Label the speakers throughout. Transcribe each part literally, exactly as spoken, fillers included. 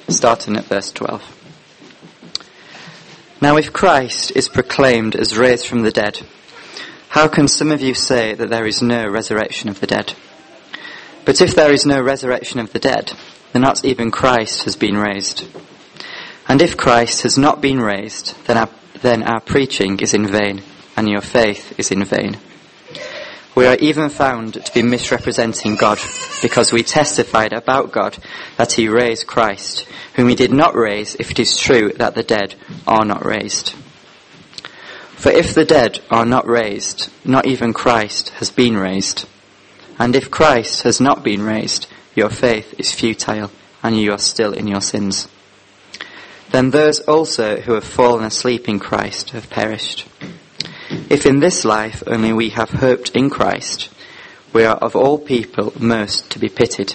Speaker 1: starting at verse twelve. Now if Christ is proclaimed as raised from the dead, how can some of you say that there is no resurrection of the dead? But if there is no resurrection of the dead, then not even Christ has been raised. And if Christ has not been raised, then our, then our preaching is in vain, and your faith is in vain. We are even found to be misrepresenting God, because we testified about God that he raised Christ, whom he did not raise, if it is true that the dead are not raised. For if the dead are not raised, not even Christ has been raised. And if Christ has not been raised, your faith is futile, and you are still in your sins. Then those also who have fallen asleep in Christ have perished. If in this life only we have hoped in Christ, we are of all people most to be pitied.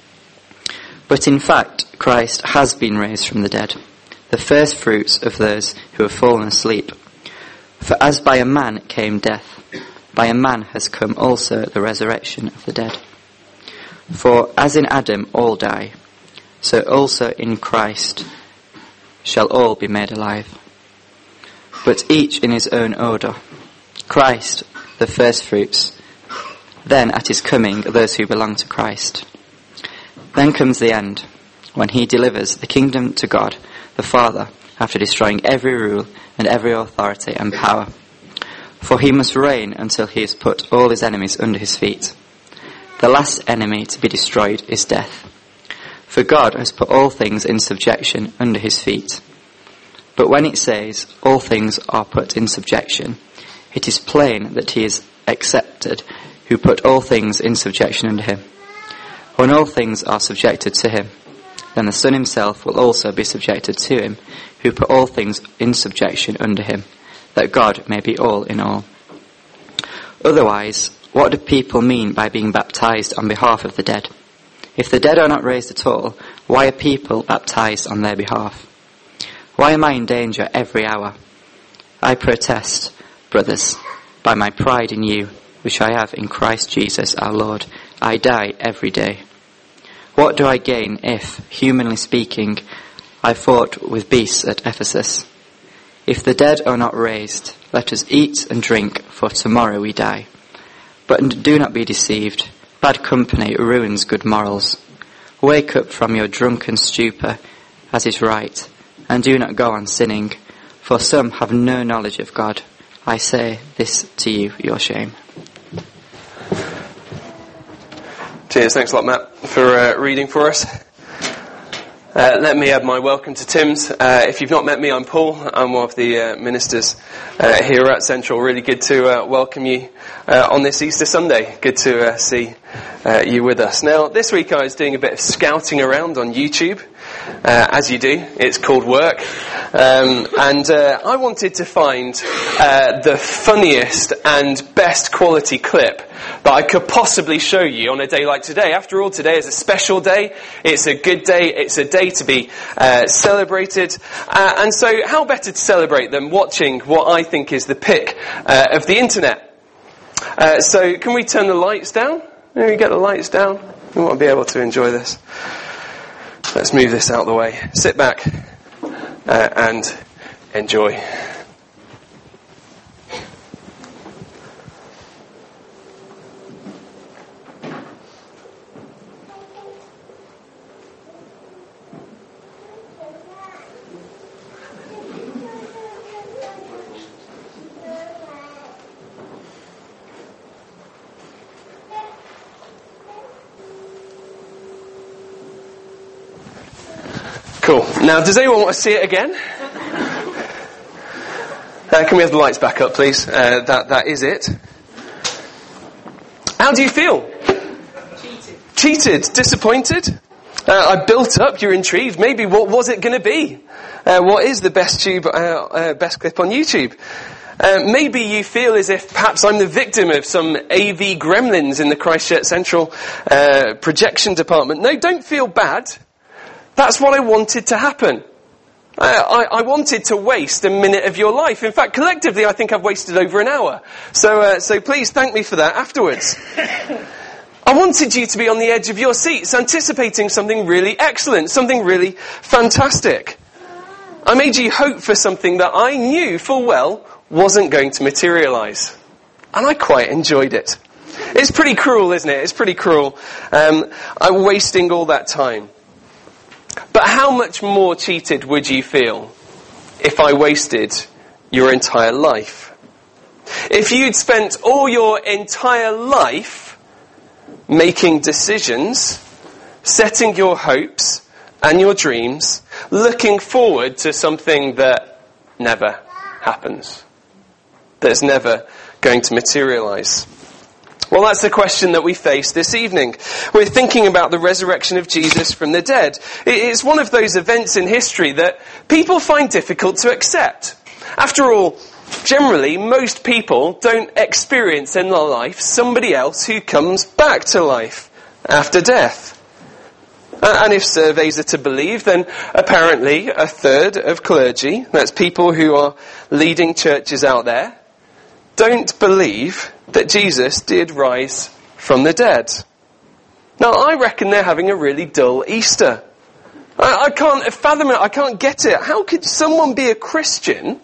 Speaker 1: But in fact, Christ has been raised from the dead, the first fruits of those who have fallen asleep. For as by a man came death, by a man has come also the resurrection of the dead. For as in Adam all die, so also in Christ shall all be made alive. But each in his own order. Christ, the firstfruits, then at his coming those who belong to Christ. Then comes the end, when he delivers the kingdom to God, the Father, after destroying every rule and every authority and power. For he must reign until he has put all his enemies under his feet. The last enemy to be destroyed is death. For God has put all things in subjection under his feet. But when it says, all things are put in subjection, it is plain that he is accepted who put all things in subjection under him. When all things are subjected to him, then the Son himself will also be subjected to him who put all things in subjection under him, that God may be all in all. Otherwise, what do people mean by being baptized on behalf of the dead? If the dead are not raised at all, why are people baptized on their behalf? Why am I in danger every hour? I protest, brothers, by my pride in you, which I have in Christ Jesus our Lord, I die every day. What do I gain if, humanly speaking, I fought with beasts at Ephesus? If the dead are not raised, let us eat and drink, for tomorrow we die. But do not be deceived. Bad company ruins good morals. Wake up from your drunken stupor, as is right, and do not go on sinning, for some have no knowledge of God. I say this to you, your shame.
Speaker 2: Cheers, thanks a lot, Matt, for uh, reading for us. Uh, let me add my welcome to Tim's. Uh, if you've not met me, I'm Paul. I'm one of the uh, ministers uh, here at Central. Really good to uh, welcome you uh, on this Easter Sunday. Good to uh, see uh, you with us. Now, this week I was doing a bit of scouting around on YouTube. Uh, as you do, it's called work. Um, and uh, I wanted to find uh, the funniest and best quality clip that I could possibly show you on a day like today. After all, today is a special day. It's a good day. It's a day to be uh, celebrated. Uh, and so how better to celebrate than watching what I think is the pick uh, of the internet. Uh, so can we turn the lights down? Can we get the lights down? We want to be able to enjoy this. Let's move this out of the way. Sit back uh, and enjoy. Cool. Now, does anyone want to see it again? Uh, can we have the lights back up, please? Uh, that that is it. How do you feel? Cheated. Cheated? Disappointed? Uh, I built up. You're intrigued. Maybe what was it going to be? Uh, what is the best tube, uh, uh, best clip on YouTube? Uh, maybe you feel as if perhaps I'm the victim of some A V gremlins in the Christchurch Central uh, projection department. No, don't feel bad. That's what I wanted to happen. I, I, I wanted to waste a minute of your life. In fact, collectively, I think I've wasted over an hour. So, uh, so please thank me for that afterwards. I wanted you to be on the edge of your seats, anticipating something really excellent, something really fantastic. I made you hope for something that I knew full well wasn't going to materialise. And I quite enjoyed it. It's pretty cruel, isn't it? It's pretty cruel. Um, I'm wasting all that time. But how much more cheated would you feel if I wasted your entire life? If you'd spent all your entire life making decisions, setting your hopes and your dreams, looking forward to something that never happens, that's never going to materialise. Well, that's the question that we face this evening. We're thinking about the resurrection of Jesus from the dead. It's one of those events in history that people find difficult to accept. After all, generally, most people don't experience in their life somebody else who comes back to life after death. And if surveys are to believe, then apparently a third of clergy, that's people who are leading churches out there, don't believe that Jesus did rise from the dead. Now, I reckon they're having a really dull Easter. I, I can't fathom it. I can't get it. How could someone be a Christian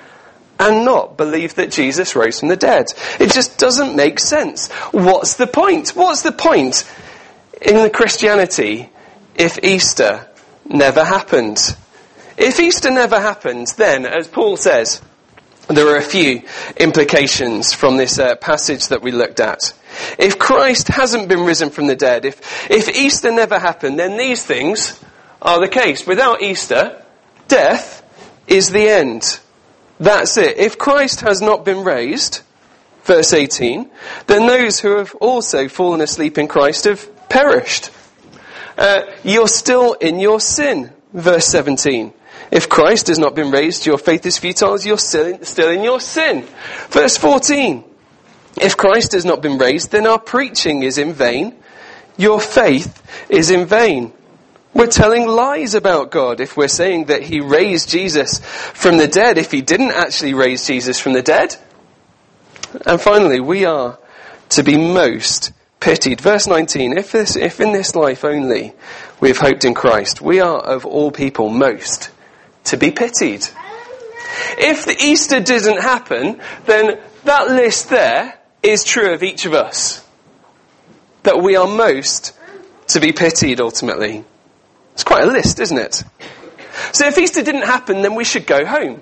Speaker 2: and not believe that Jesus rose from the dead? It just doesn't make sense. What's the point? What's the point in the Christianity if Easter never happened? If Easter never happened, then, as Paul says, there are a few implications from this uh, passage that we looked at. If Christ hasn't been risen from the dead, if, if Easter never happened, then these things are the case. Without Easter, death is the end. That's it. If Christ has not been raised, verse eighteen, then those who have also fallen asleep in Christ have perished. Uh, you're still in your sin, verse seventeen. If Christ has not been raised, your faith is futile, you're still in, still in your sin. Verse fourteen. If Christ has not been raised, then our preaching is in vain. Your faith is in vain. We're telling lies about God if we're saying that he raised Jesus from the dead, if he didn't actually raise Jesus from the dead. And finally, we are to be most pitied. Verse nineteen, if, this, if in this life only we have hoped in Christ, we are of all people most to be pitied. If the Easter didn't happen, then that list there is true of each of us. That we are most to be pitied ultimately. It's quite a list, isn't it? So if Easter didn't happen, then we should go home.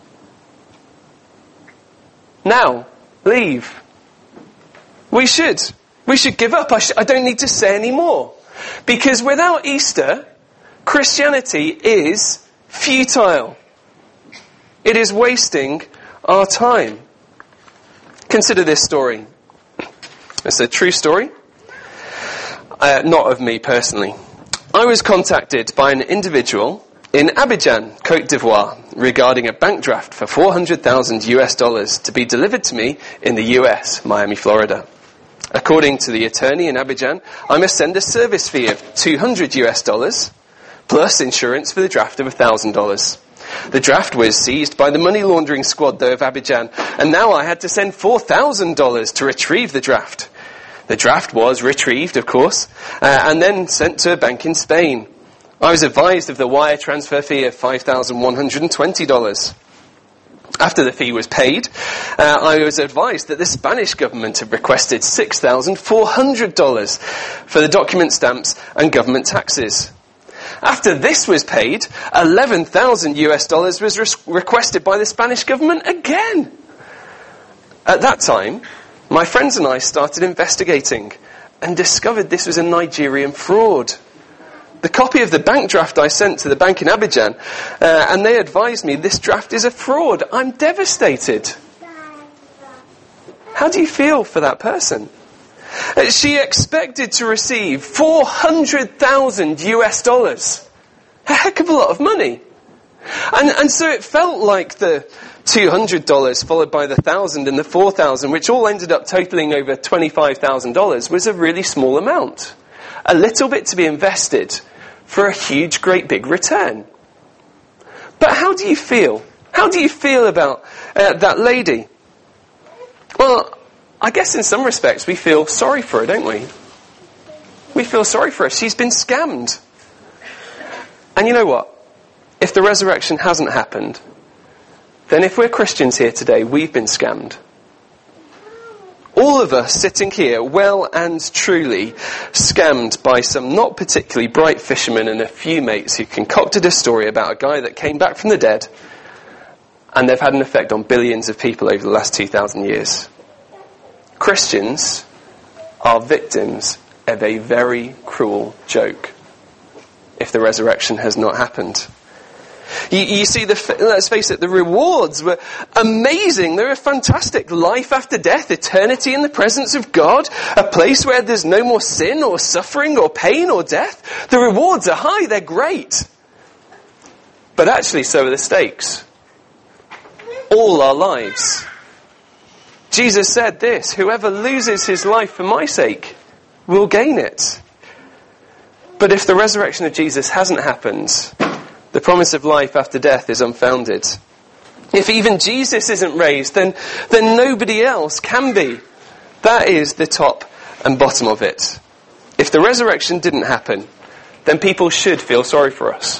Speaker 2: Now, leave. We should. We should give up. I, sh- I don't need to say any more. Because without Easter, Christianity is futile. It is wasting our time. Consider this story. It's a true story. Uh, not of me personally. I was contacted by an individual in Abidjan, Côte d'Ivoire, regarding a bank draft for four hundred thousand US dollars to be delivered to me in the U S, Miami, Florida. According to the attorney in Abidjan, I must send a service fee of two hundred US dollars, plus insurance for the draft of one thousand dollars. The draft was seized by the money laundering squad, though, of Abidjan, and now I had to send four thousand dollars to retrieve the draft. The draft was retrieved, of course, uh, and then sent to a bank in Spain. I was advised of the wire transfer fee of five thousand one hundred twenty dollars. After the fee was paid, uh, I was advised that the Spanish government had requested six thousand four hundred dollars for the document stamps and government taxes. After this was paid, eleven thousand US dollars was re- requested by the Spanish government again. At that time, my friends and I started investigating and discovered this was a Nigerian fraud. The copy of the bank draft I sent to the bank in Abidjan, uh, and they advised me this draft is a fraud. I'm devastated. How do you feel for that person? Uh, she expected to receive four hundred thousand US dollars. A heck of a lot of money. And, and so it felt like the two hundred dollars followed by the one thousand and the four thousand, which all ended up totaling over twenty-five thousand dollars, was a really small amount. A little bit to be invested for a huge, great big return. But how do you feel? How do you feel about uh, that lady? Well, I guess in some respects we feel sorry for her, don't we? We feel sorry for her. She's been scammed. And you know what? If the resurrection hasn't happened, then if we're Christians here today, we've been scammed. All of us sitting here, well and truly scammed by some not particularly bright fishermen and a few mates who concocted a story about a guy that came back from the dead, and they've had an effect on billions of people over the last two thousand years. Christians are victims of a very cruel joke if the resurrection has not happened. You, you see, the, let's face it, the rewards were amazing. They were fantastic. Life after death, eternity in the presence of God, a place where there's no more sin or suffering or pain or death. The rewards are high, they're great. But actually, so are the stakes. All our lives. Jesus said this, whoever loses his life for my sake will gain it. But if the resurrection of Jesus hasn't happened, the promise of life after death is unfounded. If even Jesus isn't raised, then, then nobody else can be. That is the top and bottom of it. If the resurrection didn't happen, then people should feel sorry for us.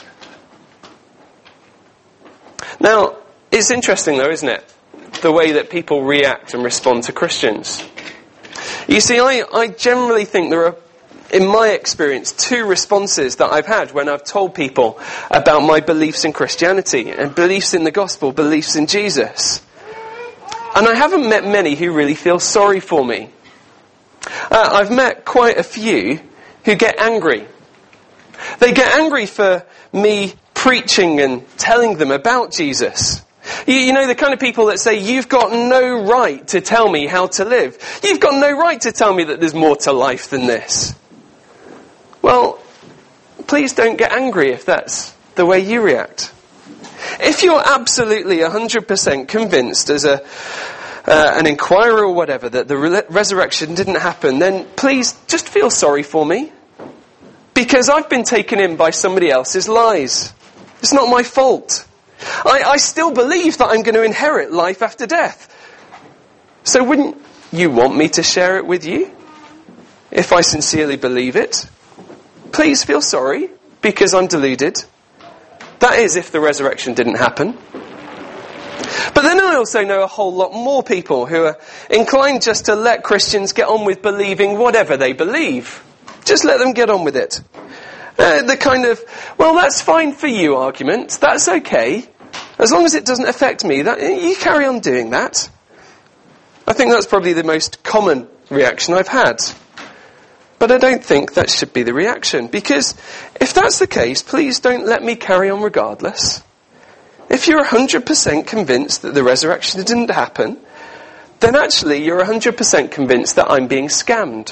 Speaker 2: Now, it's interesting though, isn't it? The way that people react and respond to Christians. You see, I, I generally think there are, in my experience, two responses that I've had when I've told people about my beliefs in Christianity and beliefs in the gospel, beliefs in Jesus. And I haven't met many who really feel sorry for me. Uh, I've met quite a few who get angry. They get angry for me preaching and telling them about Jesus. You, you know, the kind of people that say, you've got no right to tell me how to live. You've got no right to tell me that there's more to life than this. Well, please don't get angry if that's the way you react. If you're absolutely one hundred percent convinced as a uh, an inquirer or whatever that the re- resurrection didn't happen, then please just feel sorry for me. Because I've been taken in by somebody else's lies. It's not my fault. I, I still believe that I'm going to inherit life after death. So wouldn't you want me to share it with you? If I sincerely believe it? Please feel sorry, because I'm deluded. That is if the resurrection didn't happen. But then I also know a whole lot more people who are inclined just to let Christians get on with believing whatever they believe. Just let them get on with it. Uh, the kind of, well, that's fine for you argument. That's okay. As long as it doesn't affect me, that, you carry on doing that. I think that's probably the most common reaction I've had. But I don't think that should be the reaction. Because if that's the case, please don't let me carry on regardless. If you're one hundred percent convinced that the resurrection didn't happen, then actually you're one hundred percent convinced that I'm being scammed.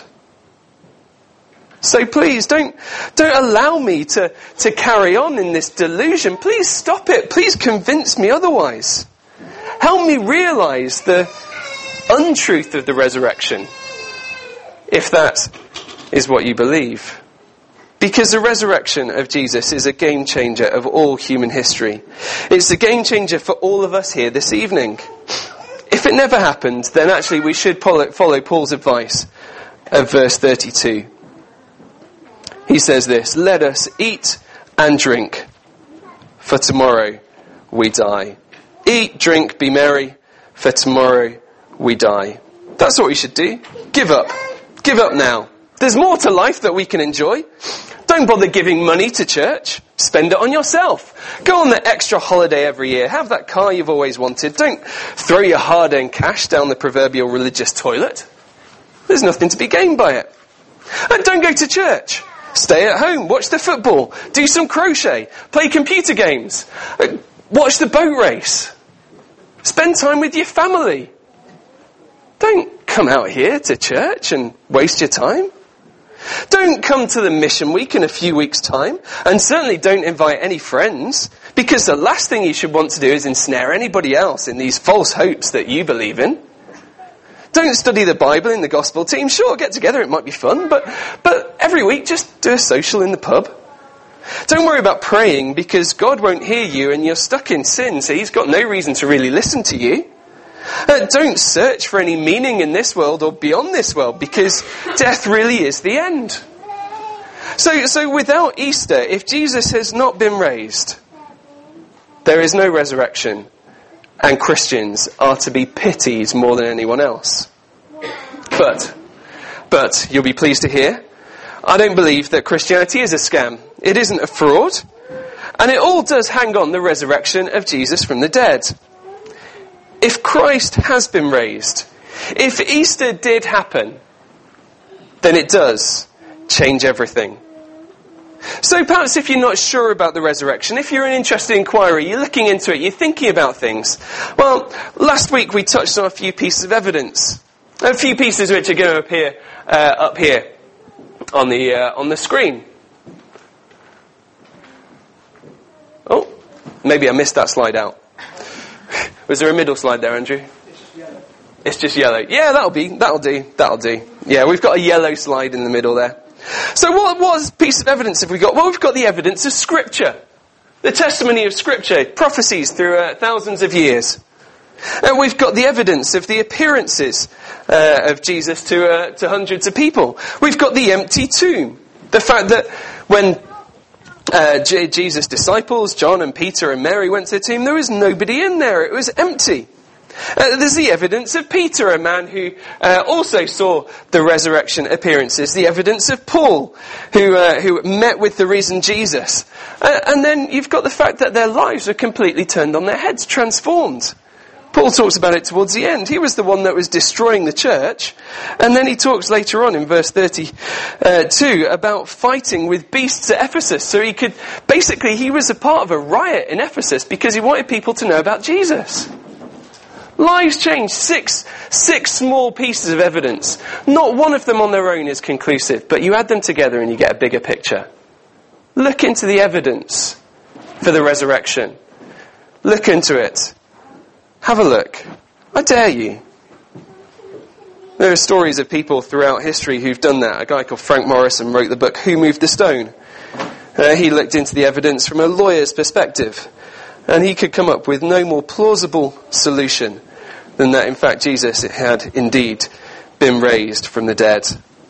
Speaker 2: So please don't, don't allow me to, to carry on in this delusion. Please stop it. Please convince me otherwise. Help me realise the untruth of the resurrection, if that is what you believe. Because the resurrection of Jesus is a game changer of all human history. It's a game changer for all of us here this evening. If it never happened, then actually we should follow Paul's advice of verse thirty-two. He says this, let us eat and drink, for tomorrow we die. Eat, drink, be merry, for tomorrow we die. That's what we should do. Give up. Give up now. There's more to life that we can enjoy. Don't bother giving money to church. Spend it on yourself. Go on that extra holiday every year. Have that car you've always wanted. Don't throw your hard-earned cash down the proverbial religious toilet. There's nothing to be gained by it. And don't go to church. Stay at home. Watch the football. Do some crochet. Play computer games. Watch the boat race. Spend time with your family. Don't come out here to church and waste your time. Don't come to the mission week in a few weeks' time, and certainly don't invite any friends, because the last thing you should want to do is ensnare anybody else in these false hopes that you believe in. Don't study the Bible in the gospel team. Sure, get together, it might be fun, but, but every week just do a social in the pub. Don't worry about praying, because God won't hear you and you're stuck in sin, so he's got no reason to really listen to you. Uh, don't search for any meaning in this world or beyond this world, because death really is the end. So, so without Easter, if Jesus has not been raised, there is no resurrection, and Christians are to be pitied more than anyone else. But, but, you'll be pleased to hear, I don't believe that Christianity is a scam. It isn't a fraud. And it all does hang on the resurrection of Jesus from the dead. If Christ has been raised, if Easter did happen, then it does change everything. So perhaps if you're not sure about the resurrection, if you're an interested inquiry, you're looking into it, you're thinking about things. Well, last week we touched on a few pieces of evidence. A few pieces which are going to appear uh, up here on the uh, on the screen. Oh, maybe I missed that slide out. Was there a middle slide there, Andrew?
Speaker 3: It's just yellow.
Speaker 2: It's just yellow. Yeah, that'll be, that'll do, that'll do. Yeah, we've got a yellow slide in the middle there. So what, what piece of evidence have we got? Well, we've got the evidence of Scripture. The testimony of Scripture, prophecies through uh, thousands of years. And we've got the evidence of the appearances uh, of Jesus to, uh, to hundreds of people. We've got the empty tomb. The fact that when uh, J- Jesus' disciples, John and Peter and Mary, went to the tomb, there was nobody in there. It was empty. Uh, there's the evidence of Peter, a man who uh, also saw the resurrection appearances. The evidence of Paul, who uh, who met with the risen Jesus. Uh, and then you've got the fact that their lives were completely turned on their heads, transformed. Paul talks about it towards the end. He was the one that was destroying the church. And then he talks later on in verse thirty-two about fighting with beasts at Ephesus. So he could, basically he was a part of a riot in Ephesus because he wanted people to know about Jesus. Lives changed. Six, six small pieces of evidence. Not one of them on their own is conclusive, but you add them together and you get a bigger picture. Look into the evidence for the resurrection. Look into it. Have a look. I dare you. There are stories of people throughout history who've done that. A guy called Frank Morrison wrote the book Who Moved the Stone? Uh, he looked into the evidence from a lawyer's perspective. And he could come up with no more plausible solution than that, in fact, Jesus had indeed been raised from the dead.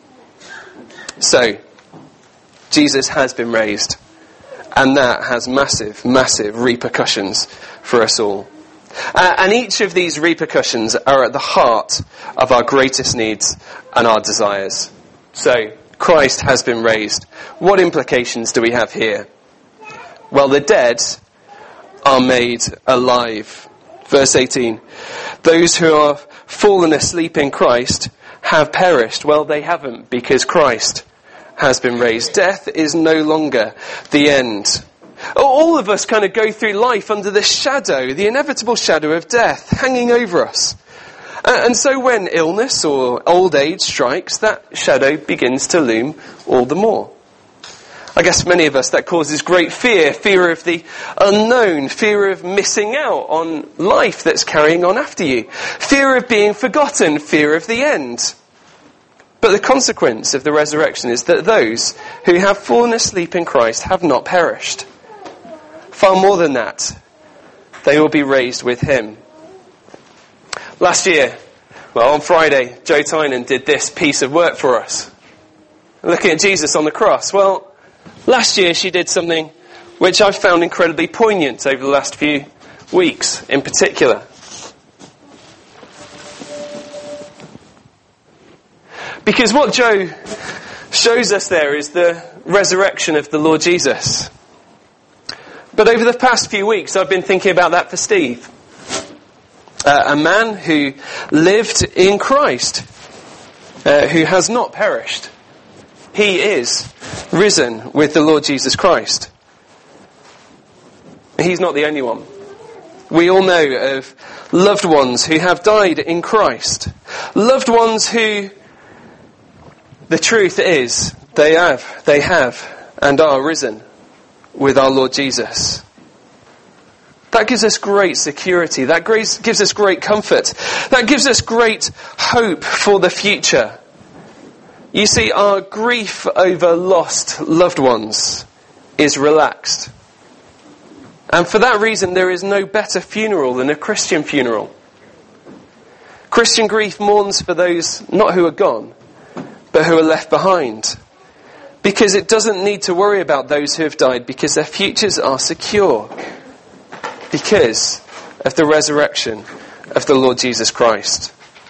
Speaker 2: So, Jesus has been raised. And that has massive, massive repercussions for us all. Uh, and each of these repercussions are at the heart of our greatest needs and our desires. So, Christ has been raised. What implications do we have here? Well, the dead are made alive. Verse eighteen. Those who are fallen asleep in Christ have perished. Well, they haven't, because Christ has been raised. Death is no longer the end. All of us kind of go through life under the shadow, the inevitable shadow of death, hanging over us. And so when illness or old age strikes, that shadow begins to loom all the more. I guess for many of us that causes great fear, fear of the unknown, fear of missing out on life that's carrying on after you, fear of being forgotten, fear of the end. But the consequence of the resurrection is that those who have fallen asleep in Christ have not perished. Far more than that, they will be raised with him. Last year, well, on Friday, Joe Tynan did this piece of work for us. Looking at Jesus on the cross. Well, last year she did something which I've found incredibly poignant over the last few weeks in particular. Because what Joe shows us there is the resurrection of the Lord Jesus. But over the past few weeks I've been thinking about that for Steve. Uh, a man who lived in Christ, uh, who has not perished. He is risen with the Lord Jesus Christ. He's not the only one. We all know of loved ones who have died in Christ. Loved ones who, the truth is, they have, they have and are risen with our Lord Jesus. That gives us great security. That gives us great comfort. That gives us great hope for the future. You see, our grief over lost loved ones is relaxed. And for that reason, there is no better funeral than a Christian funeral. Christian grief mourns for those not who are gone, but who are left behind. because it doesn't need to worry about those who have died, because their futures are secure because of the resurrection of the Lord Jesus Christ.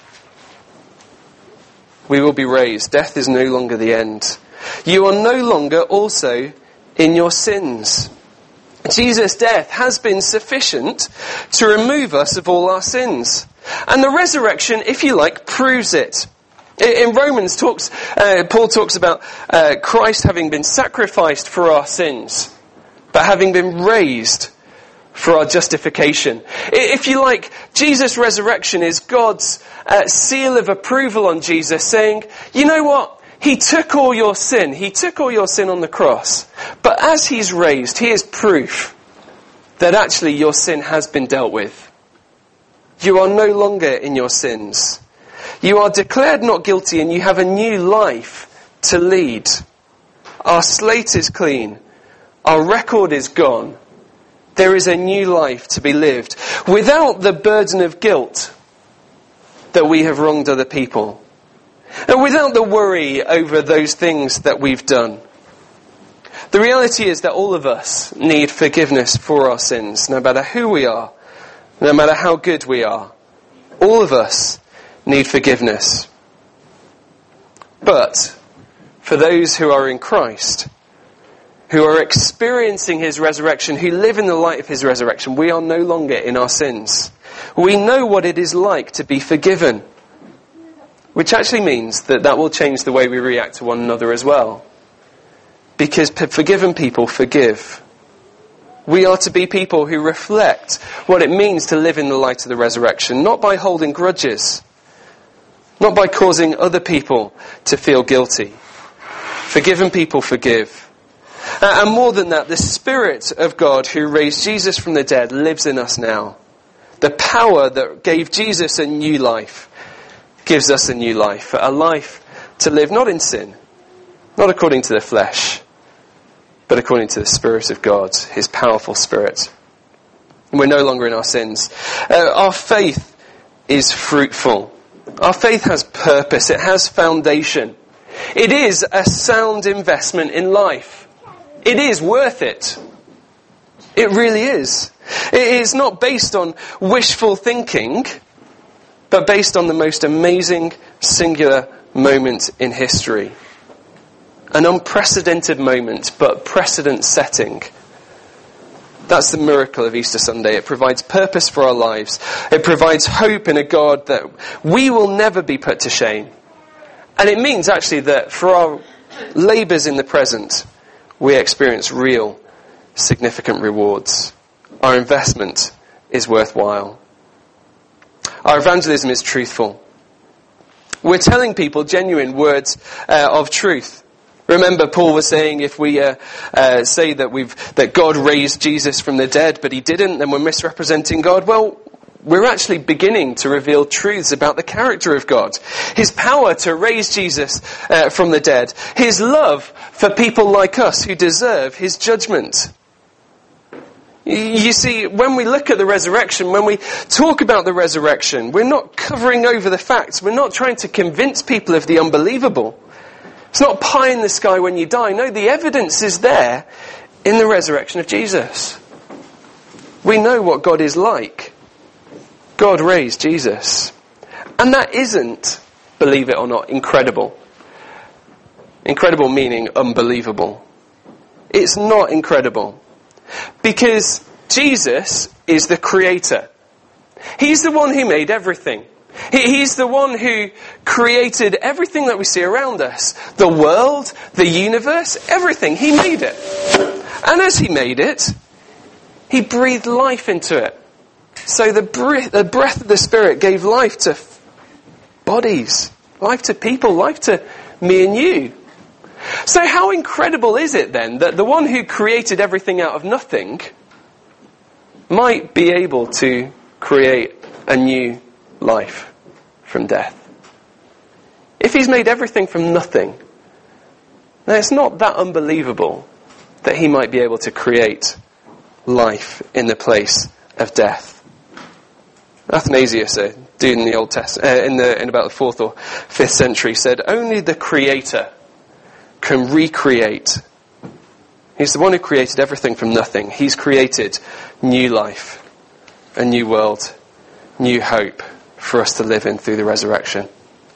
Speaker 2: We will be raised. Death is no longer the end. You are no longer also in your sins. Jesus' death has been sufficient to remove us of all our sins. And the resurrection, if you like, proves it. In Romans, talks, uh, Paul talks about uh, Christ having been sacrificed for our sins, but having been raised for our justification. If you like, Jesus' resurrection is God's uh, seal of approval on Jesus, saying, you know what? He took all your sin. He took all your sin on the cross. But as he's raised, he is proof that actually your sin has been dealt with. You are no longer in your sins. You are declared not guilty and you have a new life to lead. Our slate is clean. Our record is gone. There is a new life to be lived without the burden of guilt that we have wronged other people. And without the worry over those things that we've done. The reality is that all of us need forgiveness for our sins, no matter who we are, no matter how good we are. All of us need forgiveness. But for those who are in Christ, who are experiencing his resurrection, who live in the light of his resurrection, we are no longer in our sins. We know what it is like to be forgiven. Which actually means that that will change the way we react to one another as well. Because forgiven people forgive. We are to be people who reflect what it means to live in the light of the resurrection, not by holding grudges, not by causing other people to feel guilty. Forgiven people forgive. And more than that, the Spirit of God who raised Jesus from the dead lives in us now. The power that gave Jesus a new life gives us a new life, a life to live not in sin, not according to the flesh, but according to the Spirit of God, his powerful Spirit. And we're no longer in our sins. Uh, our faith is fruitful. Our faith has purpose. It has foundation. It is a sound investment in life. It is worth it. It really is. It is not based on wishful thinking, but based on the most amazing singular moment in history. An unprecedented moment, but precedent-setting. That's the miracle of Easter Sunday. It provides purpose for our lives. It provides hope in a God that we will never be put to shame. And it means actually that for our labours in the present, we experience real, significant rewards. Our investment is worthwhile. Our evangelism is truthful. We're telling people genuine words uh, of truth. Remember, Paul was saying if we uh, uh, say that we've that God raised Jesus from the dead, but he didn't, then we're misrepresenting God. Well, we're actually beginning to reveal truths about the character of God. His power to raise Jesus uh, from the dead. His love for people like us who deserve his judgment. You see, when we look at the resurrection, when we talk about the resurrection, we're not covering over the facts. We're not trying to convince people of the unbelievable. It's not pie in the sky when you die. No, the evidence is there in the resurrection of Jesus. We know what God is like. God raised Jesus. And that isn't, believe it or not, incredible. Incredible meaning unbelievable. It's not incredible. Because Jesus is the creator. He's the one who made everything. He's the one who created everything that we see around us. The world, the universe, everything. He made it. And as he made it, he breathed life into it. So the breath, the breath of the Spirit gave life to bodies, life to people, life to me and you. So how incredible is it then that the one who created everything out of nothing might be able to create a new life from death? If he's made everything from nothing, then it's not that unbelievable that he might be able to create life in the place of death. Athanasius, a dude in the Old Testament, uh, in the in about the fourth or fifth century, said only the Creator can recreate. He's the one who created everything from nothing. He's created new life, a new world, new hope for us to live in through the resurrection.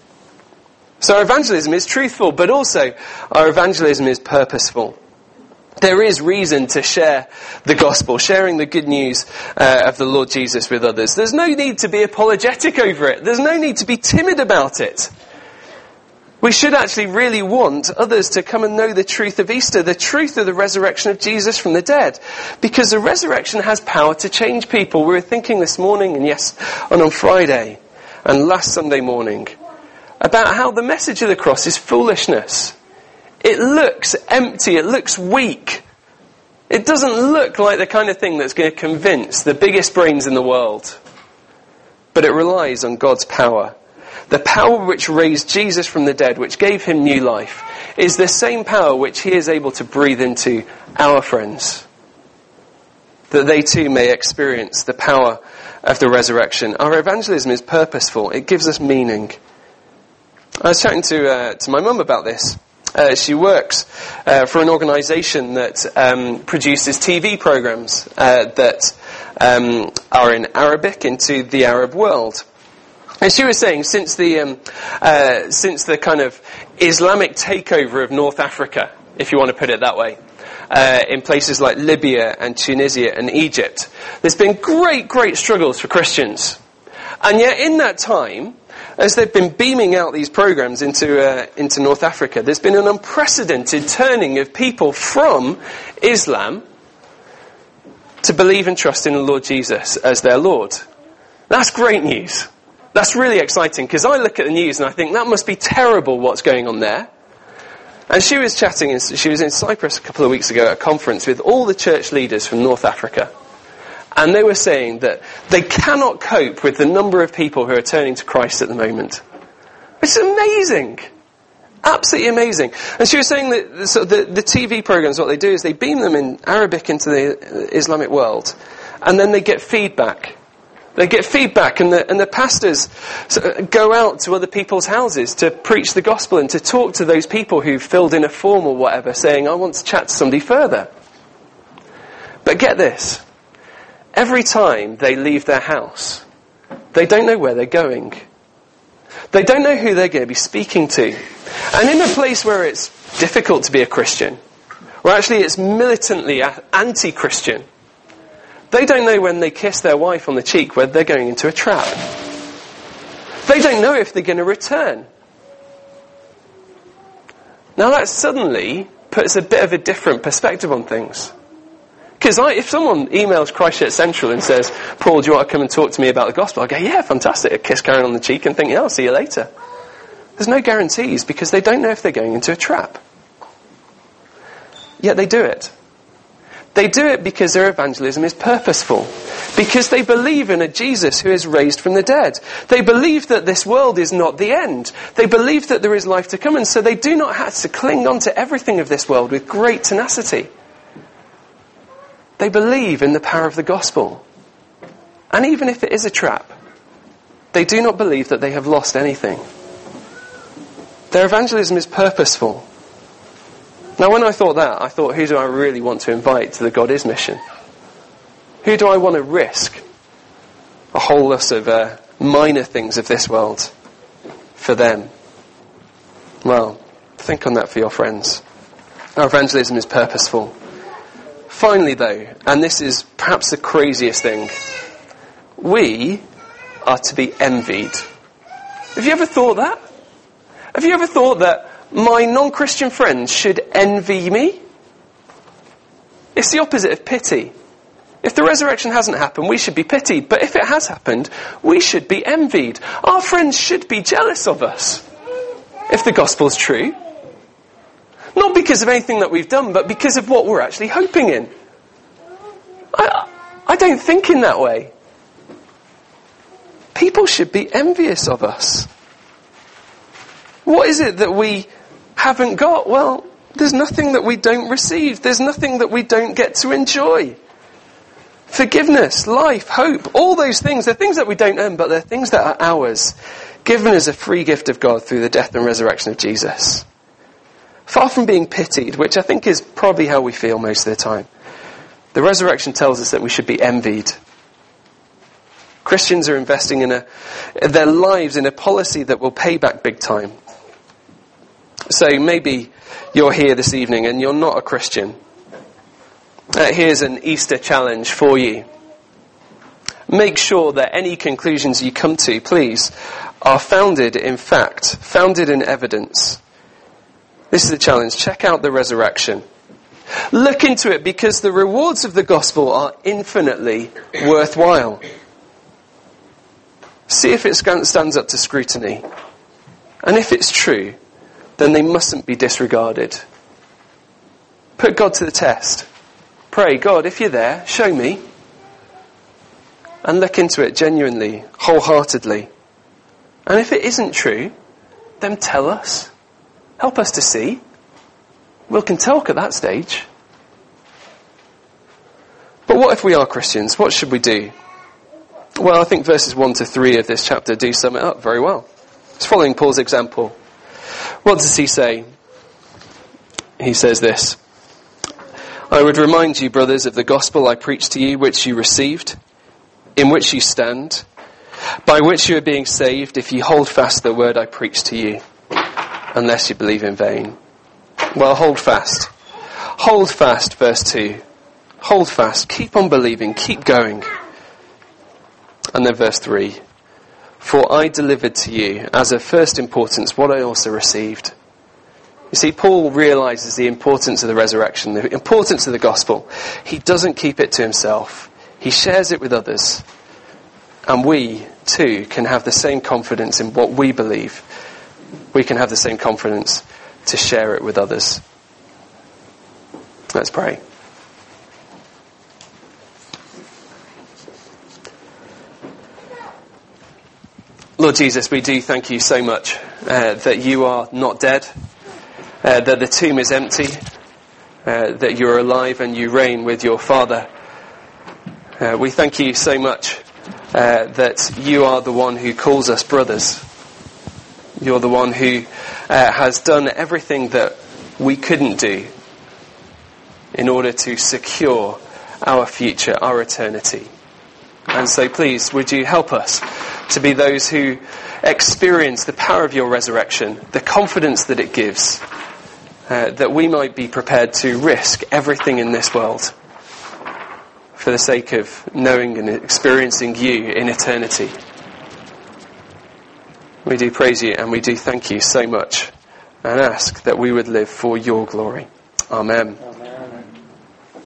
Speaker 2: So our evangelism is truthful, but also our evangelism is purposeful. There is reason to share the gospel, sharing the good news uh, of the Lord Jesus with others. There's no need to be apologetic over it. There's no need to be timid about it. We should actually really want others to come and know the truth of Easter, the truth of the resurrection of Jesus from the dead. Because the resurrection has power to change people. We were thinking this morning, and yes, and on Friday, and last Sunday morning, about how the message of the cross is foolishness. It looks empty, it looks weak. It doesn't look like the kind of thing that's going to convince the biggest brains in the world. But it relies on God's power. The power which raised Jesus from the dead, which gave him new life, is the same power which he is able to breathe into our friends, that they too may experience the power of the resurrection. Our evangelism is purposeful. It gives us meaning. I was chatting to uh, to my mum about this. Uh, she works uh, for an organisation that um, produces T V programmes uh, that um, are in Arabic into the Arab world. And she was saying, since the um, uh, since the kind of Islamic takeover of North Africa, if you want to put it that way, uh, in places like Libya and Tunisia and Egypt, there's been great, great struggles for Christians. And yet in that time, as they've been beaming out these programs into uh, into North Africa, there's been an unprecedented turning of people from Islam to believe and trust in the Lord Jesus as their Lord. That's great news. That's really exciting, because I look at the news and I think that must be terrible what's going on there. And she was chatting, and she was in Cyprus a couple of weeks ago at a conference with all the church leaders from North Africa. And they were saying that they cannot cope with the number of people who are turning to Christ at the moment. It's amazing. Absolutely amazing. And she was saying that so the, the T V programs, what they do is they beam them in Arabic into the Islamic world. And then they get feedback. They get feedback, and the, and the pastors go out to other people's houses to preach the gospel and to talk to those people who filled in a form or whatever, saying, I want to chat to somebody further. But get this. Every time they leave their house, they don't know where they're going. They don't know who they're going to be speaking to. And in a place where it's difficult to be a Christian, or actually it's militantly anti-Christian, they don't know when they kiss their wife on the cheek whether they're going into a trap. They don't know if they're going to return. Now that suddenly puts a bit of a different perspective on things. Because if someone emails Christchurch Central and says, Paul, do you want to come and talk to me about the gospel? I go, yeah, fantastic. A kiss Karen on the cheek and think, yeah, I'll see you later. There's no guarantees because they don't know if they're going into a trap. Yet they do it. They do it because their evangelism is purposeful. Because they believe in a Jesus who is raised from the dead. They believe that this world is not the end. They believe that there is life to come, and so they do not have to cling on to everything of this world with great tenacity. They believe in the power of the gospel. And even if it is a trap, they do not believe that they have lost anything. Their evangelism is purposeful. Now, when I thought that, I thought, who do I really want to invite to the God Is mission? Who do I want to risk a whole lot of uh, minor things of this world for them? Well, think on that for your friends. Our evangelism is purposeful. Finally, though, and this is perhaps the craziest thing, we are to be envied. Have you ever thought that? Have you ever thought that my non-Christian friends should envy me? It's the opposite of pity. If the resurrection hasn't happened, we should be pitied. But if it has happened, we should be envied. Our friends should be jealous of us, if the gospel's true. Not because of anything that we've done, but because of what we're actually hoping in. I, I don't think in that way. People should be envious of us. What is it that we haven't got? Well, there's nothing that we don't receive. There's nothing that we don't get to enjoy. Forgiveness, life, hope, all those things. They're things that we don't earn, but they're things that are ours, given as a free gift of God through the death and resurrection of Jesus. Far from being pitied, which I think is probably how we feel most of the time, the resurrection tells us that we should be envied. Christians are investing in a, their lives in a policy that will pay back big time. So maybe you're here this evening and you're not a Christian. Uh, here's an Easter challenge for you. Make sure that any conclusions you come to, please, are founded in fact, founded in evidence. This is a challenge. Check out the resurrection. Look into it, because the rewards of the gospel are infinitely worthwhile. See if it stands up to scrutiny. And if it's true, then they mustn't be disregarded. Put God to the test. Pray, God, if you're there, show me. And look into it genuinely, wholeheartedly. And if it isn't true, then tell us. Help us to see. We can talk at that stage. But what if we are Christians? What should we do? Well, I think verses one to three of this chapter do sum it up very well. It's following Paul's example. What does he say? He says this: I would remind you, brothers, of the gospel I preached to you, which you received, in which you stand, by which you are being saved, if you hold fast the word I preached to you, unless you believe in vain. Well, hold fast. Hold fast, verse two. Hold fast. Keep on believing. Keep going. And then verse three. For I delivered to you, as of first importance, what I also received. You see, Paul realizes the importance of the resurrection, the importance of the gospel. He doesn't keep it to himself. He shares it with others. And we, too, can have the same confidence in what we believe. We can have the same confidence to share it with others. Let's pray. Lord Jesus, we do thank you so much uh, that you are not dead, uh, that the tomb is empty, uh, that you're alive and you reign with your Father. Uh, we thank you so much uh, that you are the one who calls us brothers. You're the one who uh, has done everything that we couldn't do in order to secure our future, our eternity. And so please, would you help us to be those who experience the power of your resurrection, the confidence that it gives, uh, that we might be prepared to risk everything in this world for the sake of knowing and experiencing you in eternity. We do praise you and we do thank you so much and ask that we would live for your glory. Amen.